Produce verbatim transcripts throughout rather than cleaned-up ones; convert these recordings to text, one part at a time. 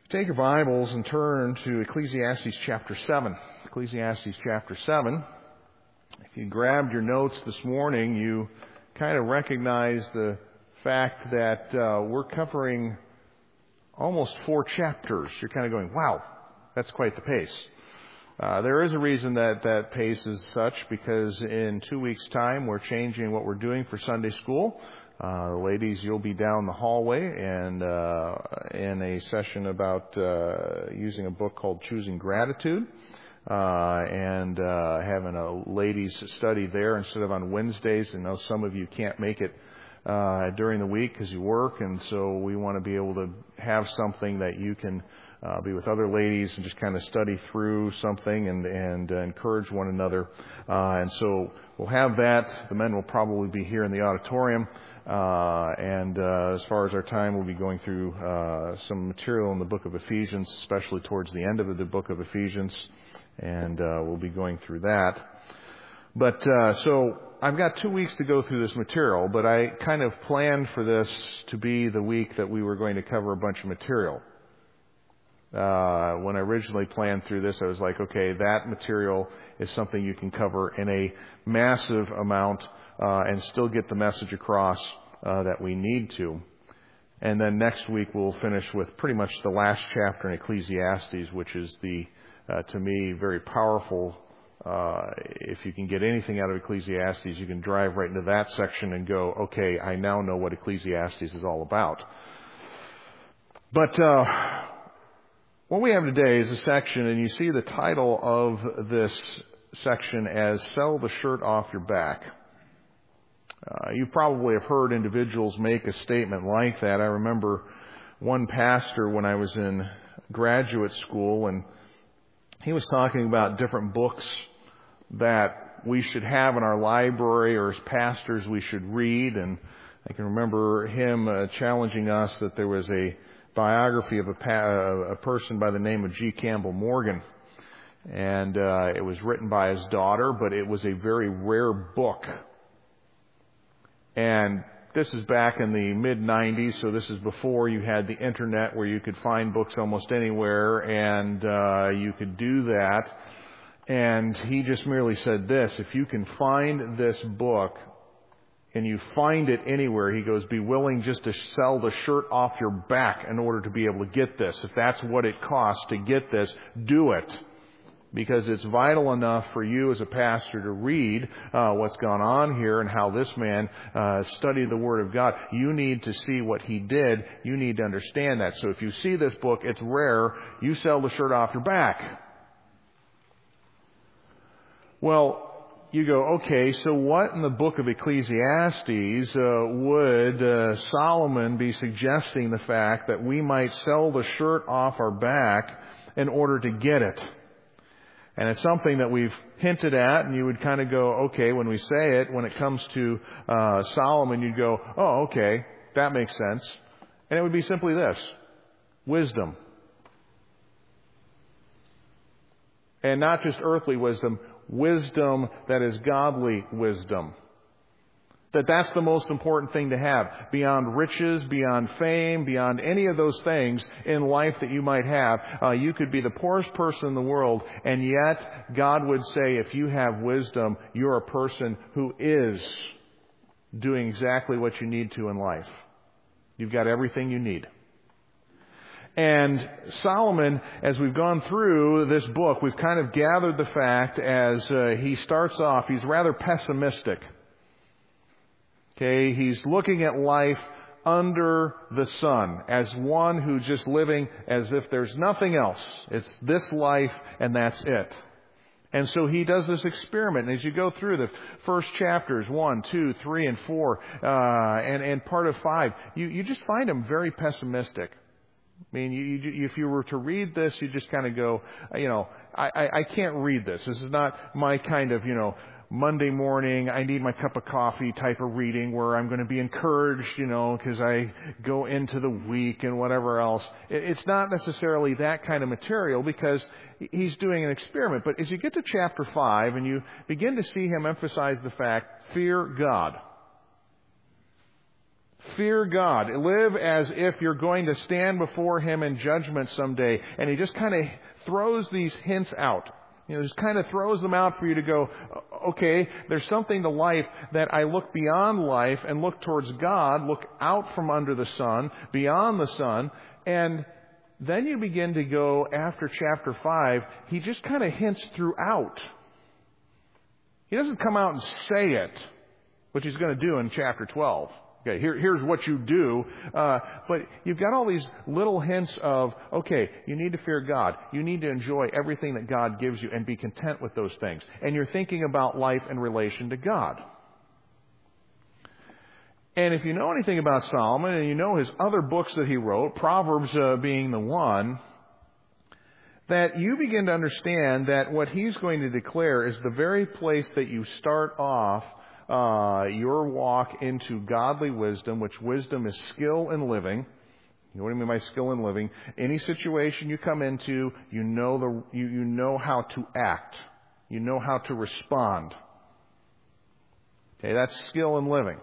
Take your Bibles and turn to Ecclesiastes chapter seven. Ecclesiastes chapter seven. If you grabbed your notes this morning, you kind of recognize the fact that uh, we're covering almost four chapters. You're kind of going, wow, that's quite the pace. Uh, there is a reason that that pace is such, because in two weeks' time we're changing what we're doing for Sunday school. Uh, ladies, you'll be down the hallway and uh, in a session about uh, using a book called Choosing Gratitude, uh, and uh, having a ladies' study there instead of on Wednesdays. And I know some of you can't make it uh, during the week because you work, and so we want to be able to have something that you can uh, be with other ladies and just kind of study through something and, and uh, encourage one another. Uh, and so we'll have that. The men will probably be here in the auditorium. Uh, and uh, as far as our time, we'll be going through uh, some material in the book of Ephesians, especially towards the end of the book of Ephesians, and uh, we'll be going through that. But uh, so I've got two weeks to go through this material, but I kind of planned for this to be the week that we were going to cover a bunch of material. Uh, when I originally planned through this, I was like, okay, that material is something you can cover in a massive amount uh, and still get the message across uh, that we need to. And then next week we'll finish with pretty much the last chapter in Ecclesiastes, which is the, uh, to me, very powerful. Uh, if you can get anything out of Ecclesiastes, you can drive right into that section and go, okay, I now know what Ecclesiastes is all about. But uh, what we have today is a section, and you see the title of this section as Sell the Shirt Off Your Back. Uh, you probably have heard individuals make a statement like that. I remember one pastor when I was in graduate school, and he was talking about different books that we should have in our library, or as pastors we should read. And I can remember him uh, challenging us that there was a biography of a, pa- a person by the name of G. Campbell Morgan. And uh, it was written by his daughter, but it was a very rare book. And this is back in the mid nineties, so this is before you had the internet where you could find books almost anywhere, and uh, you could do that. And he just merely said this: if you can find this book and you find it anywhere, he goes, be willing just to sell the shirt off your back in order to be able to get this. If that's what it costs to get this, do it. Because it's vital enough for you as a pastor to read uh, what's gone on here and how this man uh, studied the Word of God. You need to see what he did. You need to understand that. So if you see this book, it's rare. You sell the shirt off your back. Well, you go, okay, so what in the book of Ecclesiastes uh, would uh, Solomon be suggesting the fact that we might sell the shirt off our back in order to get it? And it's something that we've hinted at, and you would kind of go, okay, when we say it, when it comes to uh, Solomon, you'd go, oh, okay, that makes sense. And it would be simply this: wisdom. And not just earthly wisdom, wisdom that is godly wisdom. That that's the most important thing to have. Beyond riches, beyond fame, beyond any of those things in life that you might have. Uh, you could be the poorest person in the world, and yet God would say, if you have wisdom, you're a person who is doing exactly what you need to in life. You've got everything you need. And Solomon, as we've gone through this book, we've kind of gathered the fact as uh, he starts off, he's rather pessimistic. Okay, he's looking at life under the sun as one who's just living as if there's nothing else. It's this life and that's it. And so he does this experiment. And as you go through the first chapters, one, two, three, and four, uh, and, and part of five, you, you just find him very pessimistic. I mean, you, you, if you were to read this, you just kind of go, you know, I, I, I can't read this. This is not my kind of, you know, Monday morning, I need my cup of coffee type of reading where I'm going to be encouraged, you know, because I go into the week and whatever else. It's not necessarily that kind of material because he's doing an experiment. But as you get to chapter five and you begin to see him emphasize the fact, fear God. fear God. Live as if you're going to stand before Him in judgment someday. And he just kind of throws these hints out. You know, just kind of throws them out for you to go, okay, there's something to life that I look beyond life and look towards God, look out from under the sun, beyond the sun, and then you begin to go after chapter five, he just kind of hints throughout. He doesn't come out and say it, which he's going to do in chapter twelve. Okay, here, here's what you do. Uh, but you've got all these little hints of, okay, you need to fear God. You need to enjoy everything that God gives you and be content with those things. And you're thinking about life in relation to God. And if you know anything about Solomon and you know his other books that he wrote, Proverbs uh, being the one, that you begin to understand that what he's going to declare is the very place that you start off Uh, your walk into godly wisdom, which wisdom is skill in living. You know what I mean by skill in living? Any situation you come into, you know the you, you know how to act. You know how to respond. Okay, that's skill in living.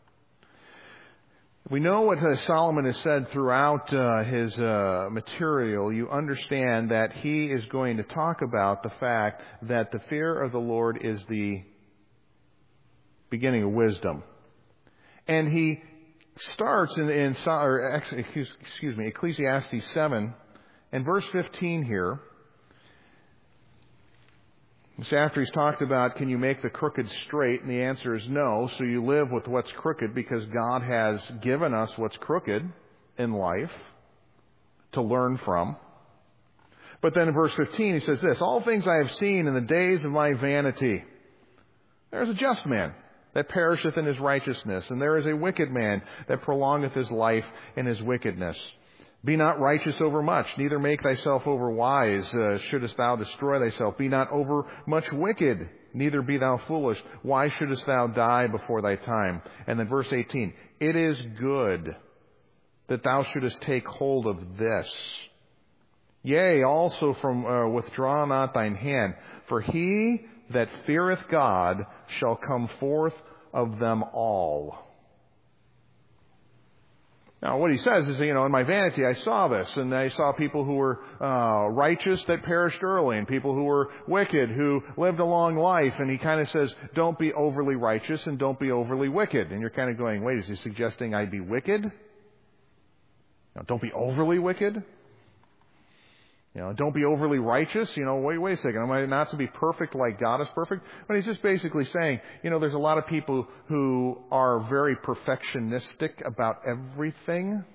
We know what uh, Solomon has said throughout uh, his uh, material. You understand that he is going to talk about the fact that the fear of the Lord is the beginning of wisdom. And he starts in, in or, excuse me, Ecclesiastes seven and verse fifteen here. It's after he's talked about, can you make the crooked straight? And the answer is no. So you live with what's crooked because God has given us what's crooked in life to learn from. But then in verse fifteen he says this, all things I have seen in the days of my vanity. There's a just man that perisheth in his righteousness, and there is a wicked man that prolongeth his life in his wickedness. Be not righteous over much, neither make thyself over wise, uh, shouldest thou destroy thyself. Be not over much wicked, neither be thou foolish. Why shouldest thou die before thy time? And then verse eighteen, it is good that thou shouldest take hold of this. Yea, also from uh, withdraw not thine hand, for he that feareth God shall come forth of them all. Now, what he says is, you know, in my vanity I saw this, and I saw people who were uh, righteous that perished early, and people who were wicked who lived a long life, and he kind of says, don't be overly righteous and don't be overly wicked. And you're kind of going, wait, is he suggesting I be wicked? No, don't be overly wicked? You know, don't be overly righteous. You know, wait, wait a second. Am I not to be perfect like God is perfect? But he's just basically saying, you know, there's a lot of people who are very perfectionistic about everything.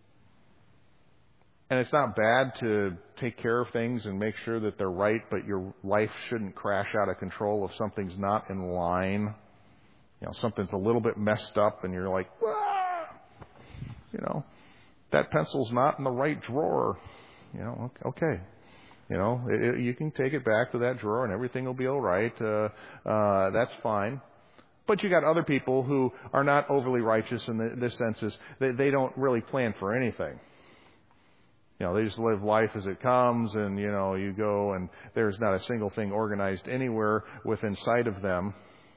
And it's not bad to take care of things and make sure that they're right, but your life shouldn't crash out of control if something's not in line. You know, something's a little bit messed up and you're like, ah! You know, that pencil's not in the right drawer. You know, okay. You know, it, it, you can take it back to that drawer and everything will be all right. Uh, uh, that's fine. But you got other people who are not overly righteous in the, this sense is they, they don't really plan for anything. You know, they just live life as it comes, and, you know, you go and there's not a single thing organized anywhere within sight of them.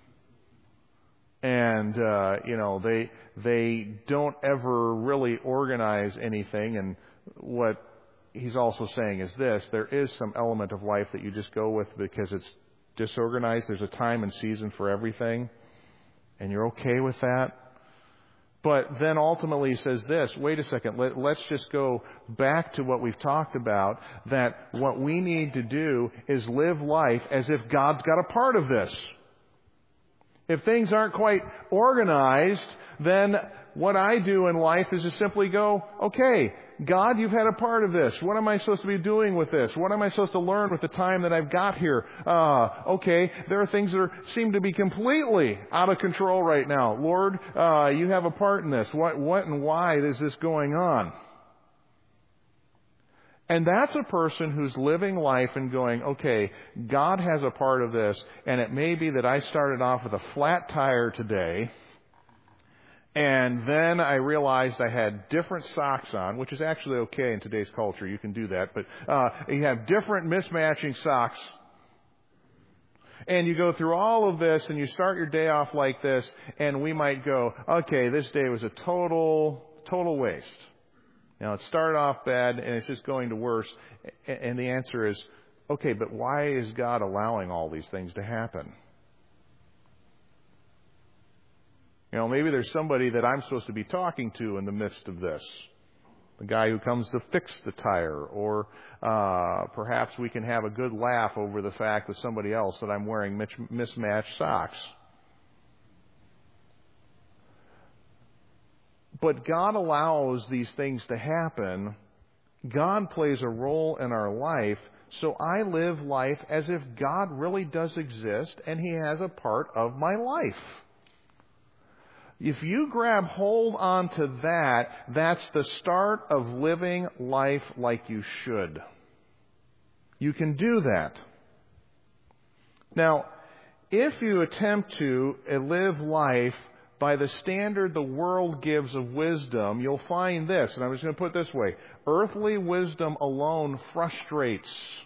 And, uh, you know, they they don't ever really organize anything. And what he's also saying is this, there is some element of life that you just go with because it's disorganized. There's a time and season for everything, and you're okay with that. But then ultimately he says this, wait a second, let, let's just go back to what we've talked about, that what we need to do is live life as if God's got a part of this. If things aren't quite organized, then what I do in life is to simply go, okay, God, you've had a part of this. What am I supposed to be doing with this? What am I supposed to learn with the time that I've got here? Uh, okay, there are things that are, seem to be completely out of control right now. Lord, uh, you have a part in this. What, what and why is this going on? And that's a person who's living life and going, okay, God has a part of this, and it may be that I started off with a flat tire today, and then I realized I had different socks on, which is actually okay in today's culture. You can do that. But uh, you have different mismatching socks. And you go through all of this and you start your day off like this, and we might go, okay, this day was a total, total waste. Now, it started off bad and it's just going to worse. And the answer is, okay, but why is God allowing all these things to happen? You know, maybe there's somebody that I'm supposed to be talking to in the midst of this. The guy who comes to fix the tire, or uh, perhaps we can have a good laugh over the fact with somebody else that I'm wearing mismatched socks. But God allows these things to happen. God plays a role in our life, so I live life as if God really does exist and He has a part of my life. If you grab hold onto that, that's the start of living life like you should. You can do that. Now, if you attempt to live life by the standard the world gives of wisdom, you'll find this, and I'm just going to put it this way. Earthly wisdom alone frustrates.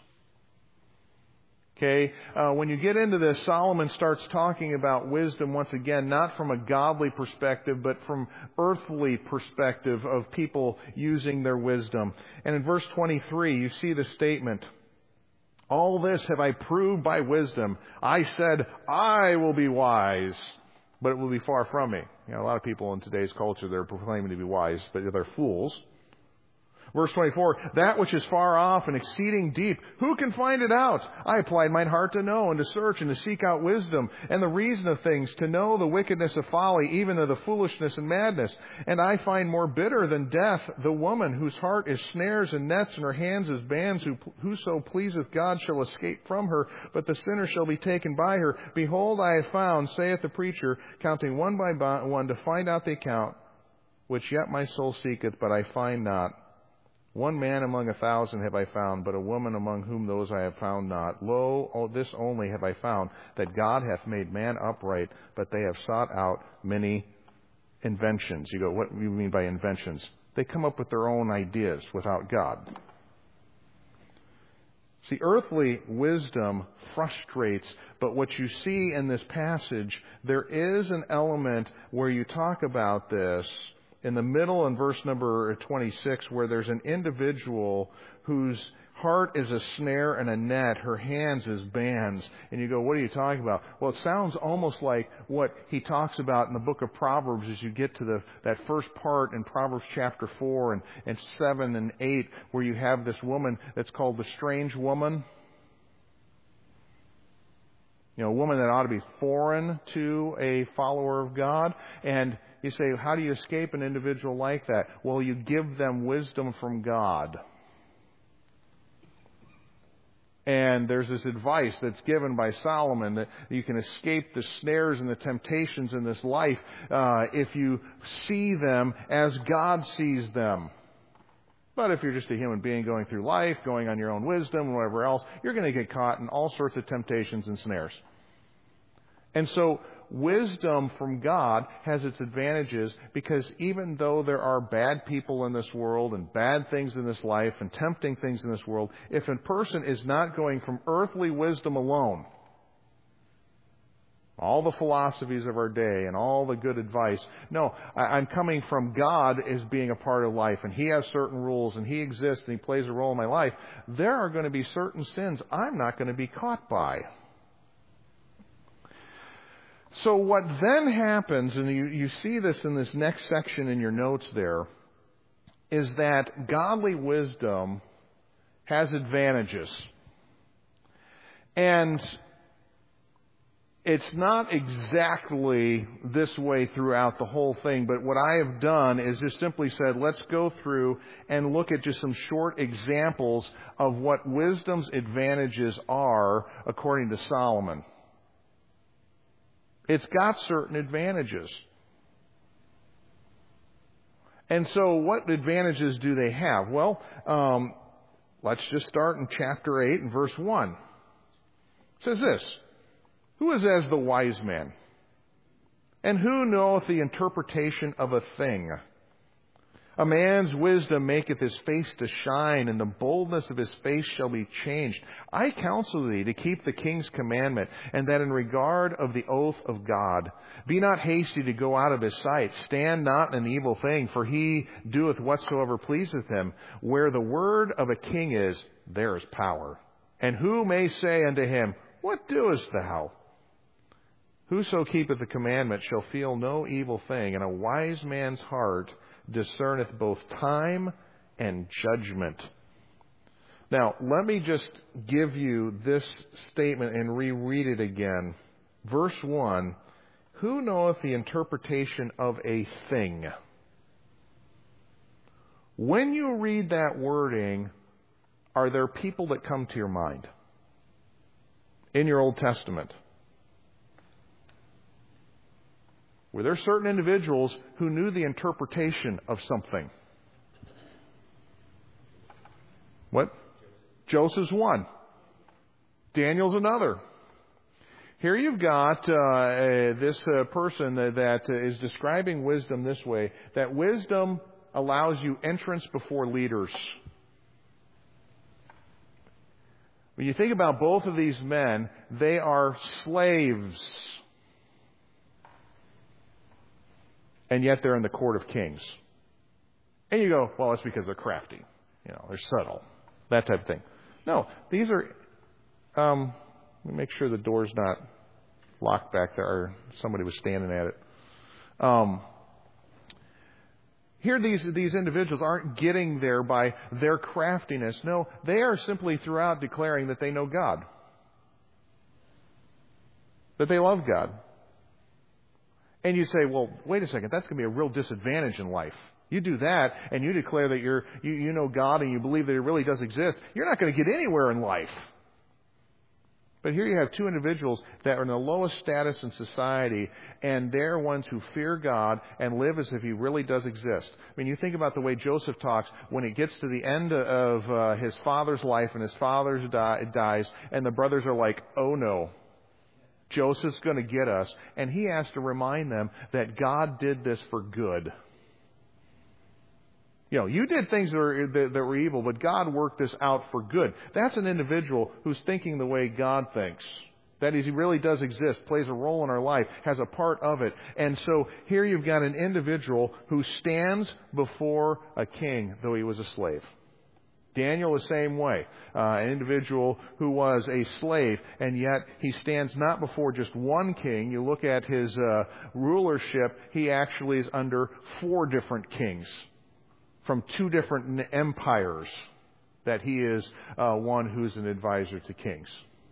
Okay, uh, when you get into this, Solomon starts talking about wisdom once again, not from a godly perspective, but from earthly perspective of people using their wisdom. And in verse twenty-three, you see the statement, all this have I proved by wisdom. I said, I will be wise, but it will be far from me. You know, a lot of people in today's culture, they're proclaiming to be wise, but they're fools. Verse twenty-four, that which is far off and exceeding deep, who can find it out? I applied mine heart to know and to search and to seek out wisdom and the reason of things, to know the wickedness of folly, even of the foolishness and madness. And I find more bitter than death the woman whose heart is snares and nets and her hands as bands. Who, whoso pleaseth God shall escape from her, but the sinner shall be taken by her. Behold, I have found, saith the preacher, counting one by one to find out the account, which yet my soul seeketh, but I find not. One man among a thousand have I found, but a woman among whom those I have found not. Lo, oh, this only have I found, that God hath made man upright, but they have sought out many inventions. You go, what do you mean by inventions? They come up with their own ideas without God. See, earthly wisdom frustrates, but what you see in this passage, there is an element where you talk about this in the middle in verse number twenty-six, where there's an individual whose heart is a snare and a net, her hands as bands. And you go, what are you talking about? Well, it sounds almost like what he talks about in the book of Proverbs as you get to the that first part in Proverbs chapter four and, and seven and eight, where you have this woman that's called the strange woman. You know, a woman that ought to be foreign to a follower of God. And you say, how do you escape an individual like that? Well, you give them wisdom from God. And there's this advice that's given by Solomon that you can escape the snares and the temptations in this life uh, if you see them as God sees them. But if you're just a human being going through life, going on your own wisdom and whatever else, you're going to get caught in all sorts of temptations and snares. And so wisdom from God has its advantages, because even though there are bad people in this world and bad things in this life and tempting things in this world, if a person is not going from earthly wisdom alone, all the philosophies of our day and all the good advice, no, I'm coming from God as being a part of life, and He has certain rules and He exists and He plays a role in my life, there are going to be certain sins I'm not going to be caught by. So what then happens, and you, you see this in this next section in your notes there, is that godly wisdom has advantages. And it's not exactly this way throughout the whole thing, but what I have done is just simply said, let's go through and look at just some short examples of what wisdom's advantages are according to Solomon. It's got certain advantages. And so what advantages do they have? Well, um, let's just start in chapter eight and verse one. It says this, who is as the wise man? And who knoweth the interpretation of a thing? A man's wisdom maketh his face to shine, and the boldness of his face shall be changed. I counsel thee to keep the king's commandment, and that in regard of the oath of God. Be not hasty to go out of his sight. Stand not in an evil thing, for he doeth whatsoever pleaseth him. Where the word of a king is, there is power. And who may say unto him, What doest thou? Whoso keepeth the commandment shall feel no evil thing, and a wise man's heart discerneth both time and judgment. Now, let me just give you this statement and reread it again. Verse one, who knoweth the interpretation of a thing? When you read that wording, are there people that come to your mind in your Old Testament? Were there certain individuals who knew the interpretation of something? What? Joseph's one. Daniel's another. Here you've got uh, uh, this uh, person that, that uh, is describing wisdom this way, that wisdom allows you entrance before leaders. When you think about both of these men, they are slaves. And yet they're in the court of kings. And you go, well, it's because they're crafty. You know, they're subtle. That type of thing. No, these are, um, let me make sure the door's not locked back there, or somebody was standing at it. Um, here these, these individuals aren't getting there by their craftiness. No, they are simply throughout declaring that they know God. That they love God. And you say, well, wait a second, that's going to be a real disadvantage in life. You do that, and you declare that you're, you, you know God and you believe that He really does exist, you're not going to get anywhere in life. But here you have two individuals that are in the lowest status in society, and they're ones who fear God and live as if He really does exist. I mean, you think about the way Joseph talks when it gets to the end of uh, his father's life and his father die, dies, and the brothers are like, oh no. Joseph's going to get us. And he has to remind them that God did this for good. You know, you did things that were, that, that were evil, but God worked this out for good. That's an individual who's thinking the way God thinks. That is, He really does exist, plays a role in our life, has a part of it. And so here you've got an individual who stands before a king, though he was a slave. Daniel the same way, uh, an individual who was a slave, and yet he stands not before just one king. You look at his uh, rulership, he actually is under four different kings from two different empires, that he is uh, one who's an advisor to kings.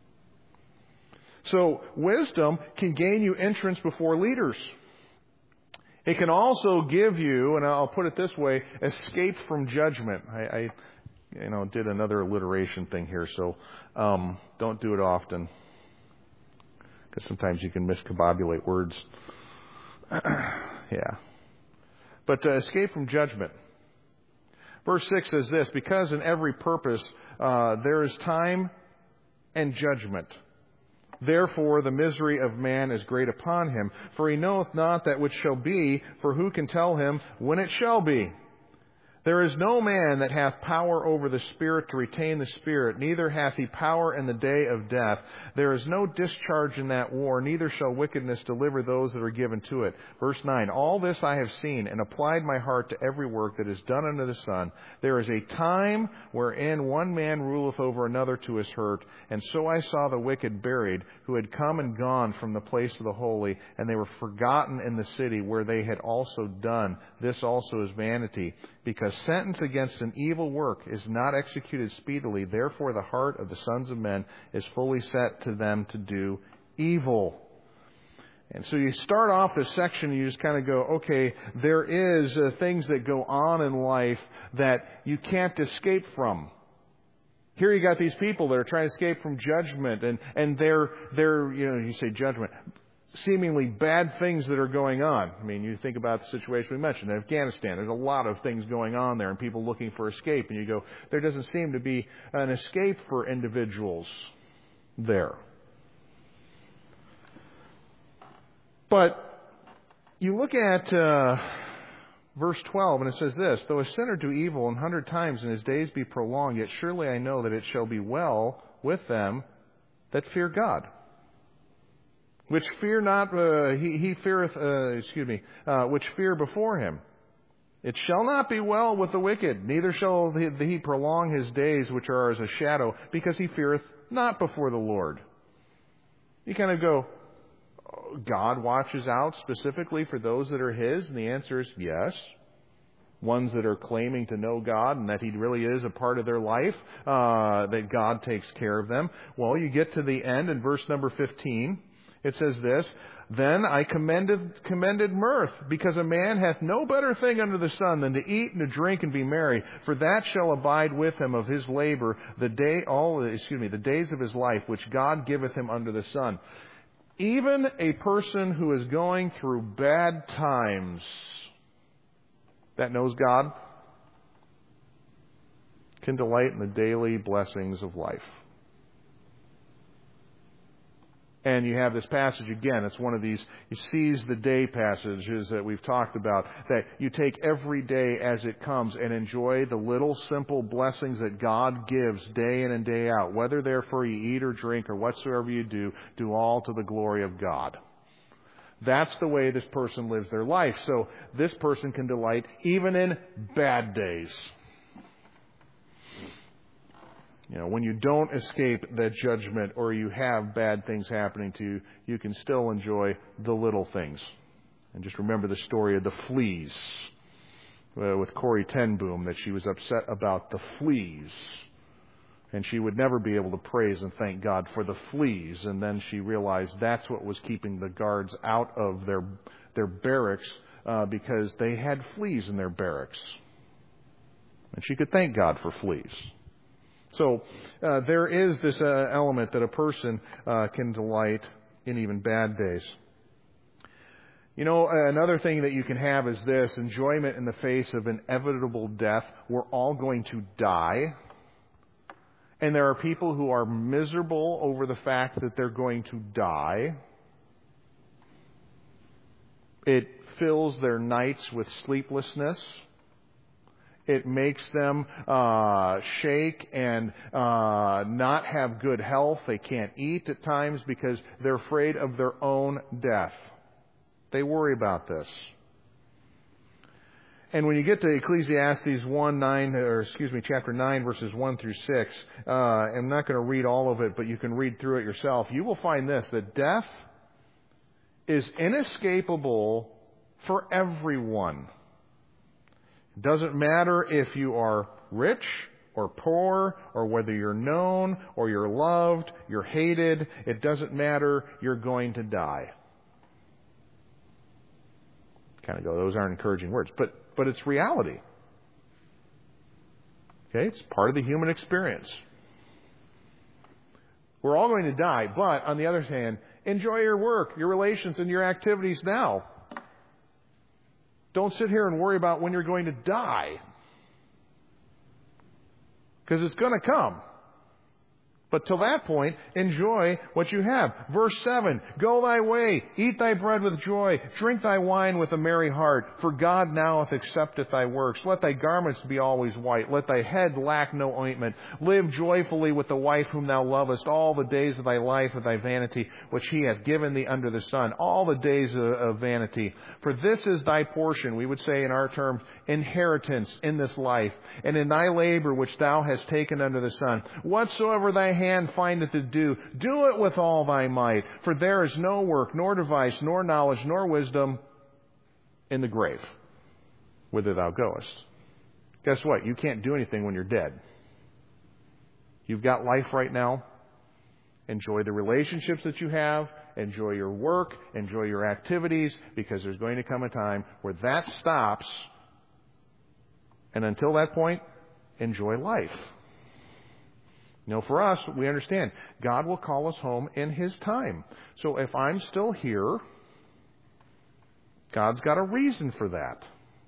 So wisdom can gain you entrance before leaders. It can also give you, and I'll put it this way, escape from judgment. I, I You know, did another alliteration thing here, so um, don't do it often, because sometimes you can miscombobulate words. Yeah. But uh, escape from judgment. Verse six says this, because in every purpose uh, there is time and judgment. Therefore the misery of man is great upon him, for he knoweth not that which shall be, for who can tell him when it shall be? There is no man that hath power over the Spirit to retain the Spirit, neither hath he power in the day of death. There is no discharge in that war, neither shall wickedness deliver those that are given to it. Verse nine, all this I have seen, and applied my heart to every work that is done under the sun. There is a time wherein one man ruleth over another to his hurt, and so I saw the wicked buried, who had come and gone from the place of the holy, and they were forgotten in the city where they had also done. This also is vanity, because sentence against an evil work is not executed speedily. Therefore the heart of the sons of men is fully set to them to do evil. And so you start off this section and you just kind of go, okay, there is uh, things that go on in life that you can't escape from. Here you got these people that are trying to escape from judgment, and, and they're, they're, you know, you say judgment, seemingly bad things that are going on. I mean, you think about the situation we mentioned in Afghanistan. There's a lot of things going on there and people looking for escape. And you go, there doesn't seem to be an escape for individuals there. But you look at uh, verse twelve, and it says this, though a sinner do evil an hundred times and his days be prolonged, yet surely I know that it shall be well with them that fear God. Which fear not, uh, he, he feareth, uh, excuse me, uh, which fear before him. It shall not be well with the wicked, neither shall he, he prolong his days which are as a shadow, because he feareth not before the Lord. You kind of go, God watches out specifically for those that are His? And the answer is yes. Ones that are claiming to know God and that He really is a part of their life, uh, that God takes care of them. Well, you get to the end in verse number fifteen. It says this, then I commended, commended mirth, because a man hath no better thing under the sun than to eat and to drink and be merry, for that shall abide with him of his labor the day, all, excuse me, the days of his life, which God giveth him under the sun. Even a person who is going through bad times that knows God can delight in the daily blessings of life. And you have this passage again. It's one of these seize the day passages that we've talked about, that you take every day as it comes and enjoy the little simple blessings that God gives day in and day out. Whether therefore you eat or drink or whatsoever you do, do all to the glory of God. That's the way this person lives their life. So this person can delight even in bad days. You know, when you don't escape that judgment or you have bad things happening to you, you can still enjoy the little things. And just remember the story of the fleas uh, with Corrie ten Boom, that she was upset about the fleas. And she would never be able to praise and thank God for the fleas. And then she realized that's what was keeping the guards out of their, their barracks uh, because they had fleas in their barracks. And she could thank God for fleas. So uh, there is this uh, element that a person uh, can delight in even bad days. You know, another thing that you can have is this, enjoyment in the face of inevitable death. We're all going to die. And there are people who are miserable over the fact that they're going to die. It fills their nights with sleeplessness. It makes them uh, shake and uh, not have good health. They can't eat at times because they're afraid of their own death. They worry about this. And when you get to Ecclesiastes one, nine, or excuse me, chapter nine, verses one through six, uh, I'm not going to read all of it, but you can read through it yourself. You will find this, that death is inescapable for everyone. It doesn't matter if you are rich or poor, or whether you're known or you're loved, you're hated. It doesn't matter. You're going to die. Kind of go, those aren't encouraging words, but but it's reality. Okay, it's part of the human experience. We're all going to die, but on the other hand, enjoy your work, your relations, and your activities now. Don't sit here and worry about when you're going to die. Because it's going to come. But till that point, enjoy what you have. Verse seven, go thy way, eat thy bread with joy, drink thy wine with a merry heart, for God now accepteth thy works. Let thy garments be always white, let thy head lack no ointment. Live joyfully with the wife whom thou lovest all the days of thy life of thy vanity, which he hath given thee under the sun, all the days of, of vanity. For this is thy portion, we would say in our terms, inheritance in this life, and in thy labor which thou hast taken under the sun. Whatsoever thy hand findeth to do, do it with all thy might. For there is no work, nor device, nor knowledge, nor wisdom in the grave, whither thou goest. Guess what? You can't do anything when you're dead. You've got life right now. Enjoy the relationships that you have. Enjoy your work. Enjoy your activities, because there's going to come a time where that stops. And until that point, enjoy life. You know, for us, we understand God will call us home in His time. So if I'm still here, God's got a reason for that.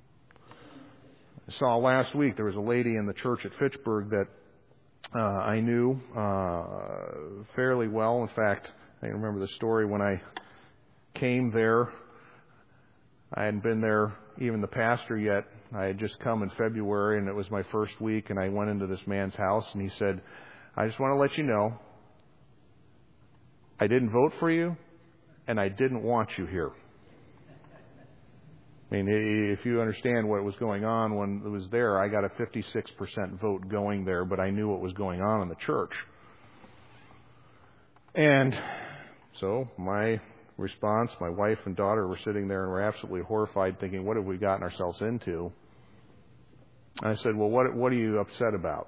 I saw last week there was a lady in the church at Fitchburg that uh, I knew uh, fairly well. In fact, I remember the story when I came there. I hadn't been there, even the pastor yet. I had just come in February, and it was my first week, and I went into this man's house, and he said, I just want to let you know, I didn't vote for you, and I didn't want you here. I mean, if you understand what was going on when it was there, I got a fifty-six percent vote going there, but I knew what was going on in the church. And so my response, my wife and daughter were sitting there and were absolutely horrified, thinking, what have we gotten ourselves into? And I said, well, what, what are you upset about?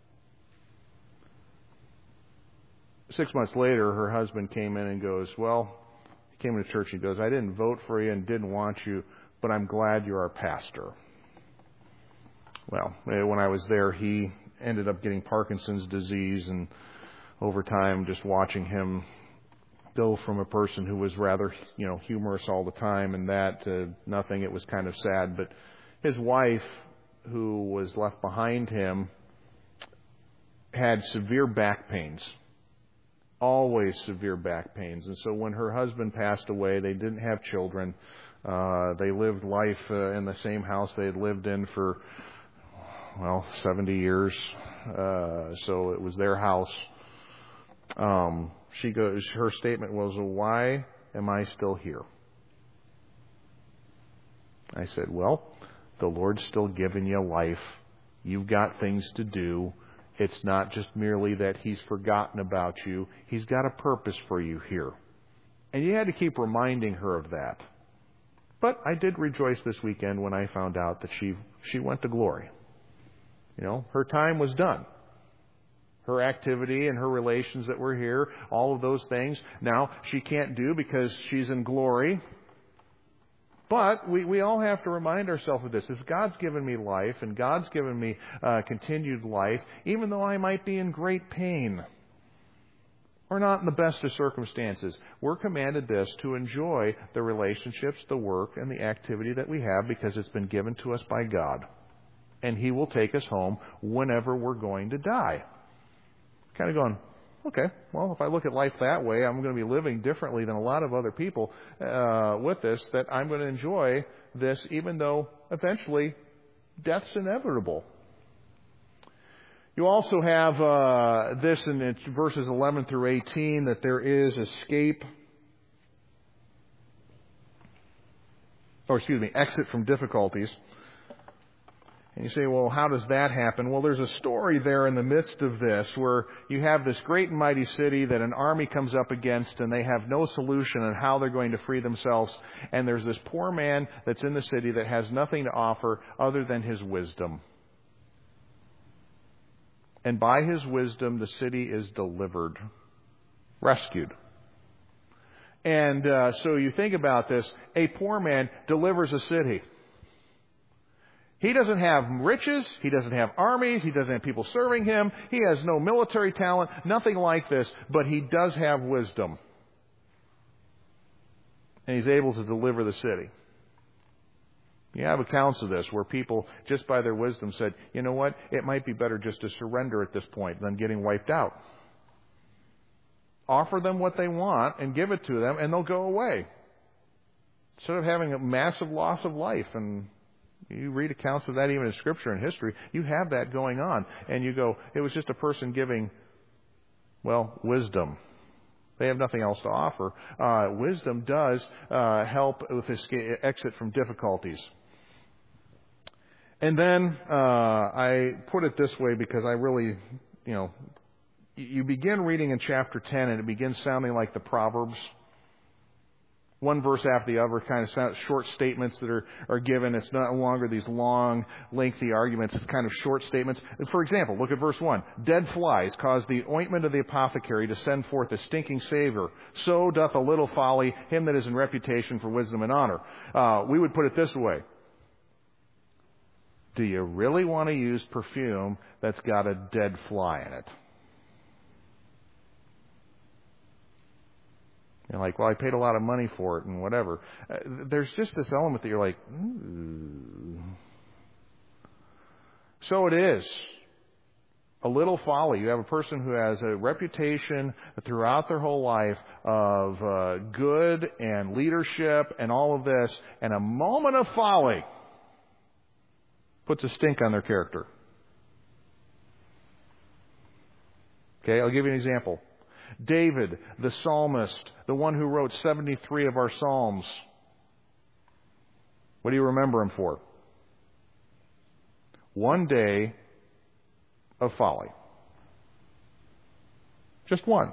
Six months later, her husband came in and goes, well, he came into church and goes, I didn't vote for you and didn't want you, but I'm glad you're our pastor. Well, when I was there, he ended up getting Parkinson's disease, and over time, just watching him go from a person who was rather, you know, humorous all the time and that to nothing, it was kind of sad. But his wife, who was left behind him, had severe back pains. Always severe back pains. And so when her husband passed away, they didn't have children. Uh, they lived life uh, in the same house they had lived in for, well, seventy years. Uh, so it was their house. Um, she goes, her statement was, well, why am I still here? I said, well, the Lord's still giving you life. You've got things to do. It's not just merely that He's forgotten about you. He's got a purpose for you here. And you had to keep reminding her of that. But I did rejoice this weekend when I found out that she she went to glory. You know, her time was done. Her activity and her relations that were here, all of those things, now she can't do because she's in glory. But we, we all have to remind ourselves of this. If God's given me life and God's given me uh, continued life, even though I might be in great pain or not in the best of circumstances, we're commanded this to enjoy the relationships, the work, and the activity that we have because it's been given to us by God. And He will take us home whenever we're going to die. Kind of going, okay, well, if I look at life that way, I'm going to be living differently than a lot of other people uh, with this, that I'm going to enjoy this even though eventually death's inevitable. You also have uh, this in verses eleven through eighteen, that there is escape, or excuse me, exit from difficulties. And you say, well, how does that happen? Well, there's a story there in the midst of this where you have this great and mighty city that an army comes up against, and they have no solution on how they're going to free themselves. And there's this poor man that's in the city that has nothing to offer other than his wisdom. And by his wisdom, the city is delivered, rescued. And uh, so you think about this, a poor man delivers a city. He doesn't have riches. He doesn't have armies. He doesn't have people serving him. He has no military talent, nothing like this. But he does have wisdom. And he's able to deliver the city. You have accounts of this where people, just by their wisdom, said, you know what, it might be better just to surrender at this point than getting wiped out. Offer them what they want and give it to them, and they'll go away. Instead of having a massive loss of life. And you read accounts of that even in Scripture and history. You have that going on. And you go, it was just a person giving, well, wisdom. They have nothing else to offer. Uh, wisdom does uh, help with this exit from difficulties. And then uh, I put it this way because I really, you know, you begin reading in chapter ten and it begins sounding like the Proverbs. One verse after the other, kind of sound, short statements that are, are given. It's no longer these long, lengthy arguments. It's kind of short statements. For example, look at verse one. Dead flies cause the ointment of the apothecary to send forth a stinking savor. So doth a little folly him that is in reputation for wisdom and honor. Uh, we would put it this way. Do you really want to use perfume that's got a dead fly in it? You're like, well, I paid a lot of money for it and whatever. Uh, there's just this element that you're like, ooh. So it is A little folly. You have a person who has a reputation throughout their whole life of uh, good and leadership and all of this, and a moment of folly puts a stink on their character. Okay, I'll give you an example. David, the psalmist, the one who wrote seventy-three of our Psalms. What do you remember him for? One day of folly. Just one.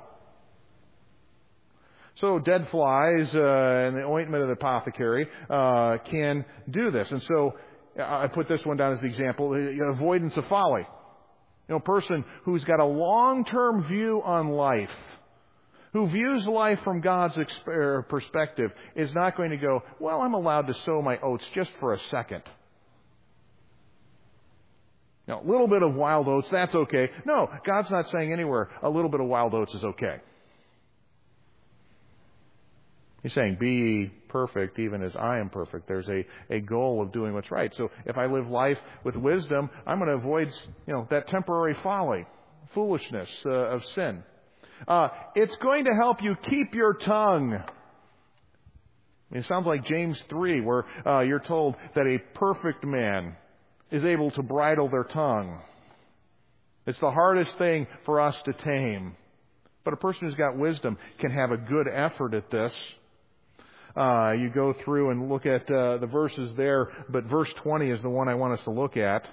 So dead flies uh, and the ointment of the apothecary uh, can do this. And so I put this one down as the example, the avoidance of folly. You know, a person who's got a long-term view on life, who views life from God's exp- perspective, is not going to go, well, I'm allowed to sow my oats just for a second. Now, a little bit of wild oats, that's okay. No, God's not saying anywhere a little bit of wild oats is okay. He's saying, be ye perfect even as I am perfect. There's a, a goal of doing what's right. So if I live life with wisdom, I'm going to avoid, you know, that temporary folly, foolishness uh, of sin. Uh, it's going to help you keep your tongue. I mean, it sounds like James three, where uh, you're told that a perfect man is able to bridle their tongue. It's the hardest thing for us to tame. But a person who's got wisdom can have a good effort at this. Uh, you go through and look at uh, the verses there, but verse twenty is the one I want us to look at.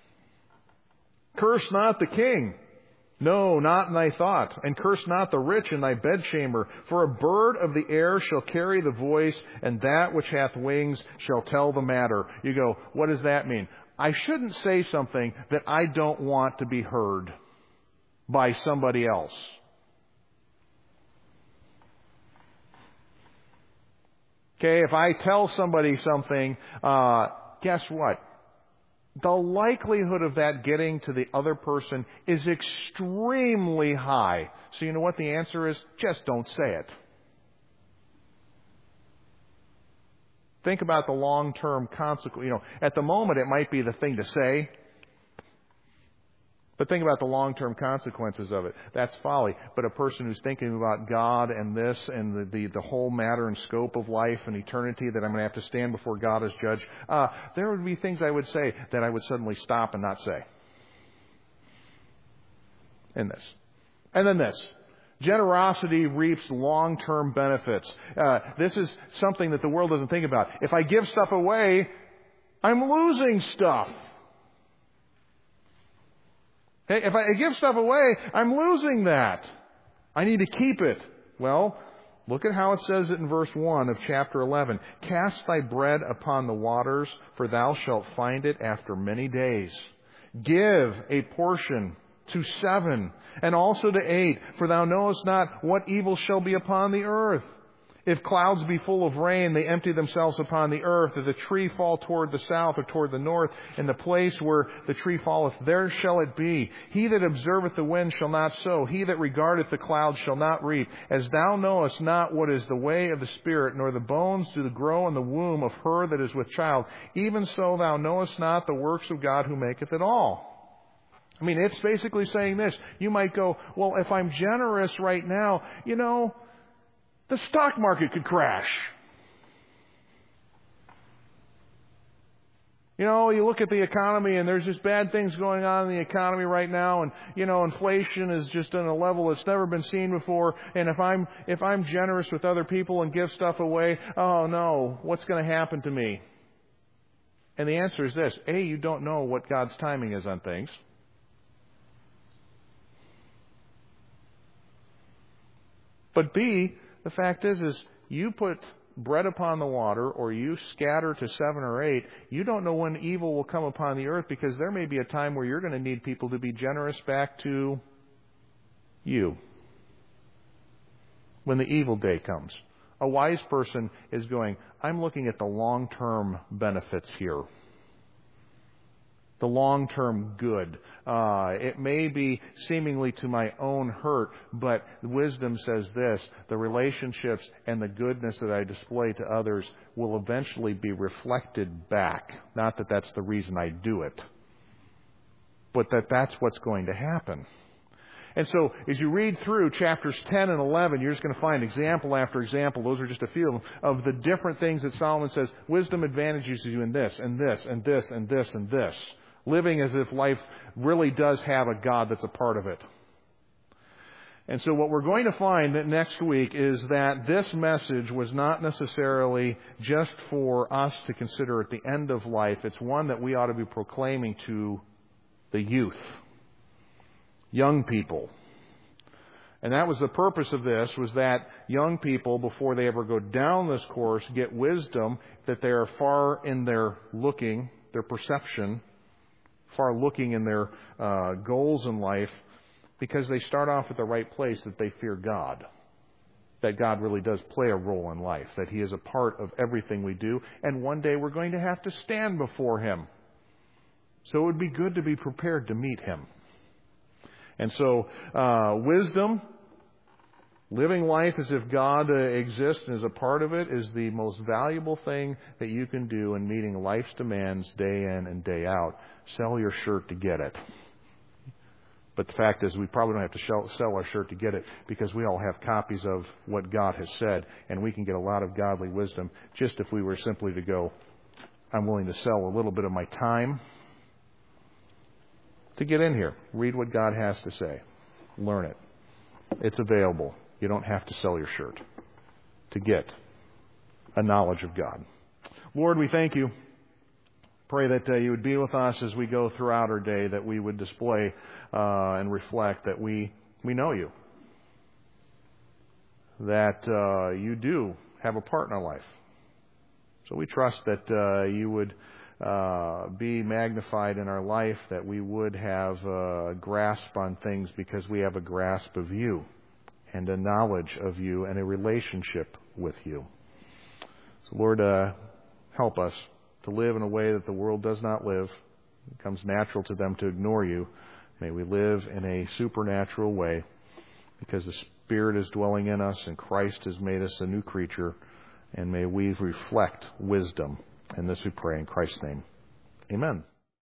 Curse not the king. No, not in thy thought. And curse not the rich in thy bedchamber. For a bird of the air shall carry the voice, and that which hath wings shall tell the matter. You go, what does that mean? I shouldn't say something that I don't want to be heard by somebody else. Okay, if I tell somebody something, uh, guess what? The likelihood of that getting to the other person is extremely high. So you know what the answer is? Just don't say it. Think about the long-term consequence. You know, at the moment it might be the thing to say, but think about the long-term consequences of it. That's folly. But a person who's thinking about God and this and the, the, the whole matter and scope of life and eternity, that I'm going to have to stand before God as judge, uh, there would be things I would say that I would suddenly stop and not say. In this. And then this. Generosity reaps long-term benefits. Uh, this is something that the world doesn't think about. If I give stuff away, I'm losing stuff. Okay, if I give stuff away, I'm losing that. I need to keep it. Well, look at how it says it in verse one of chapter eleven. Cast thy bread upon the waters, for thou shalt find it after many days. Give a portion to seven, and also to eight, for thou knowest not what evil shall be upon the earth. If clouds be full of rain, they empty themselves upon the earth. If the tree fall toward the south or toward the north, in the place where the tree falleth, there shall it be. He that observeth the wind shall not sow. He that regardeth the clouds shall not reap. As thou knowest not what is the way of the Spirit, nor the bones do grow in the womb of her that is with child, even so thou knowest not the works of God who maketh it all. I mean, it's basically saying this. You might go, well, if I'm generous right now, you know, the stock market could crash. You know, you look at the economy and there's just bad things going on in the economy right now, and you know, inflation is just on a level that's never been seen before. And if I'm if I'm generous with other people and give stuff away, oh no, what's going to happen to me? And the answer is this: A, you don't know what God's timing is on things. But B, the fact is, is you put bread upon the water, or you scatter to seven or eight, you don't know when evil will come upon the earth, because there may be a time where you're going to need people to be generous back to you when the evil day comes. A wise person is going, I'm looking at the long-term benefits here. The long-term good. Uh, it may be seemingly to my own hurt, but wisdom says this: the relationships and the goodness that I display to others will eventually be reflected back. Not that that's the reason I do it. but that that's what's going to happen. And so, as you read through chapters ten and eleven, you're just going to find example after example. Those are just a few of the different things that Solomon says, wisdom advantages you in this, and this, and this, and this, and this. Living as if life really does have a God that's a part of it. And so what we're going to find that next week is that this message was not necessarily just for us to consider at the end of life. It's one that we ought to be proclaiming to the youth, young people. And that was the purpose of this, was that young people, before they ever go down this course, get wisdom, that they are far in their looking, their perception, far looking in their uh, goals in life, because they start off at the right place, that they fear God. That God really does play a role in life. That He is a part of everything we do. And one day we're going to have to stand before Him. So it would be good to be prepared to meet Him. And so, uh, wisdom, living life as if God uh, exists and is a part of it, is the most valuable thing that you can do in meeting life's demands day in and day out. Sell your shirt to get it. But the fact is, we probably don't have to sell our shirt to get it, because we all have copies of what God has said, and we can get a lot of godly wisdom just if we were simply to go, I'm willing to sell a little bit of my time to get in here. Read what God has to say. Learn it. It's available. You don't have to sell your shirt to get a knowledge of God. Lord, we thank You. Pray that uh, You would be with us as we go throughout our day, that we would display uh, and reflect that we, we know You, that uh, You do have a part in our life. So we trust that uh, You would uh, be magnified in our life, that we would have a grasp on things because we have a grasp of You and a knowledge of You and a relationship with You. So Lord, uh, help us to live in a way that the world does not live. It becomes natural to them to ignore You. May we live in a supernatural way, because the Spirit is dwelling in us and Christ has made us a new creature. And may we reflect wisdom. And this we pray in Christ's name. Amen.